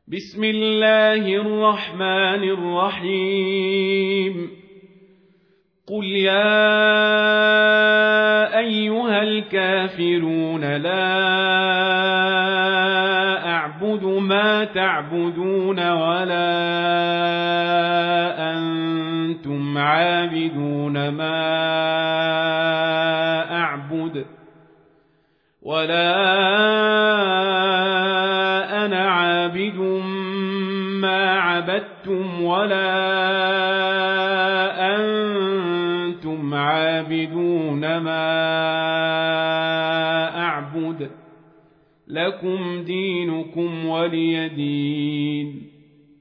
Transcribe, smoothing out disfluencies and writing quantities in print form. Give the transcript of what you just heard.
بسم الله الرحمن الرحيم قل يا أيها الكافرون لا أعبد ما تعبدون ولا أنتم عابدون ما أعبد ولا أنا عابد ما عبدتم ولا أنتم عابدون ما أعبد لكم دينكم ولي دين.